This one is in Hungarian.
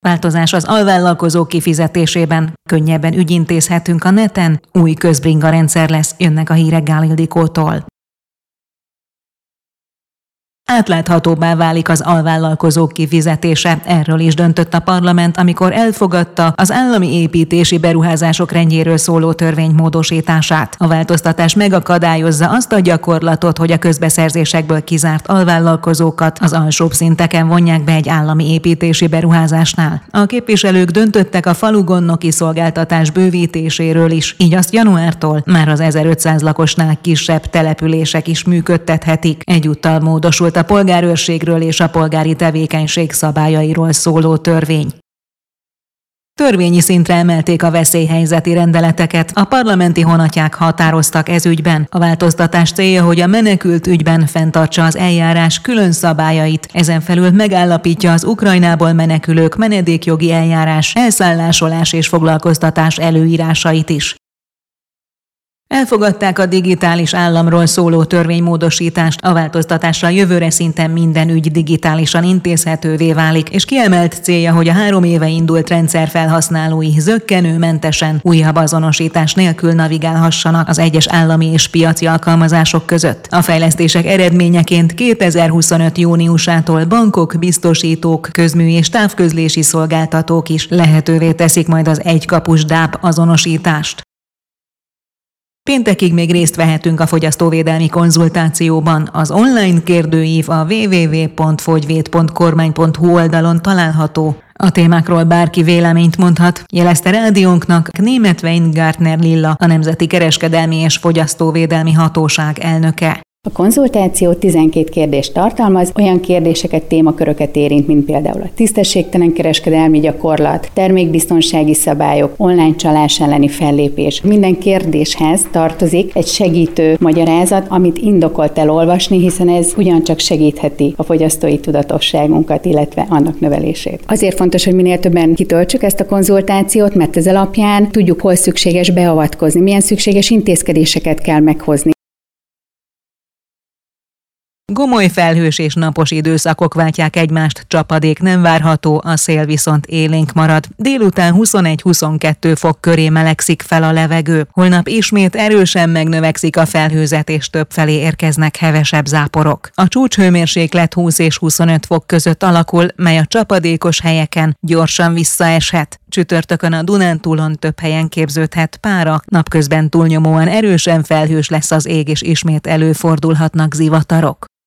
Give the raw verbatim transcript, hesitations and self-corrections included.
Változás az alvállalkozók kifizetésében. Könnyebben ügyintézhetünk a neten. Új közbringa rendszer lesz, jönnek a hírek Gál Ildikótól. Átláthatóbbá válik az alvállalkozók kifizetése. Erről is döntött a parlament, amikor elfogadta az állami építési beruházások rendjéről szóló törvény módosítását. A változtatás megakadályozza azt a gyakorlatot, hogy a közbeszerzésekből kizárt alvállalkozókat az alsóbb szinteken vonják be egy állami építési beruházásnál. A képviselők döntöttek a falugondnoki szolgáltatás bővítéséről is, így azt januártól már az ezerötszáz lakosnál kisebb települések is működtethetik. Egyúttal módosult a polgárőrségről és a polgári tevékenység szabályairól szóló törvény. Törvényi szintre emelték a veszélyhelyzeti rendeleteket. A parlamenti honatják határoztak ez ügyben. A változtatás célja, hogy a menekült ügyben fenntartsa az eljárás külön szabályait. Ezen felül megállapítja az Ukrajnából menekülők menedékjogi eljárás, elszállásolás és foglalkoztatás előírásait is. Elfogadták a digitális államról szóló törvénymódosítást, a változtatásra jövőre szinte minden ügy digitálisan intézhetővé válik, és kiemelt célja, hogy a három éve indult rendszer felhasználói zökkenőmentesen, újabb azonosítás nélkül navigálhassanak az egyes állami és piaci alkalmazások között. A fejlesztések eredményeként kétezer-huszonöt júniusától bankok, biztosítók, közmű és távközlési szolgáltatók is lehetővé teszik majd az egykapus dáp azonosítást. Péntekig még részt vehetünk a fogyasztóvédelmi konzultációban. Az online kérdőív a double-u double-u double-u pont fogyvéd pont kormány pont hu oldalon található. A témákról bárki véleményt mondhat, jelezte rádiónknak Németh Weingartner Lilla, a Nemzeti Kereskedelmi és Fogyasztóvédelmi Hatóság elnöke. A konzultáció tizenkét kérdést tartalmaz, olyan kérdéseket, témaköröket érint, mint például a tisztességtelen kereskedelmi gyakorlat, termékbiztonsági szabályok, online csalás elleni fellépés. Minden kérdéshez tartozik egy segítő magyarázat, amit indokolt elolvasni, hiszen ez ugyancsak segítheti a fogyasztói tudatosságunkat, illetve annak növelését. Azért fontos, hogy minél többen kitöltsük ezt a konzultációt, mert ez alapján tudjuk, hol szükséges beavatkozni, milyen szükséges intézkedéseket kell meghozni. Gomoly felhős és napos időszakok váltják egymást, csapadék nem várható, a szél viszont élénk marad. Délután huszonegy-huszonkettő fok köré melegszik fel a levegő. Holnap ismét erősen megnövekszik a felhőzet, és többfelé érkeznek hevesebb záporok. A csúcshőmérséklet húsz és huszonöt fok között alakul, mely a csapadékos helyeken gyorsan visszaeshet. Csütörtökön a Dunántúlon több helyen képződhet pára, napközben túlnyomóan erősen felhős lesz az ég, és ismét előfordulhatnak zivatarok.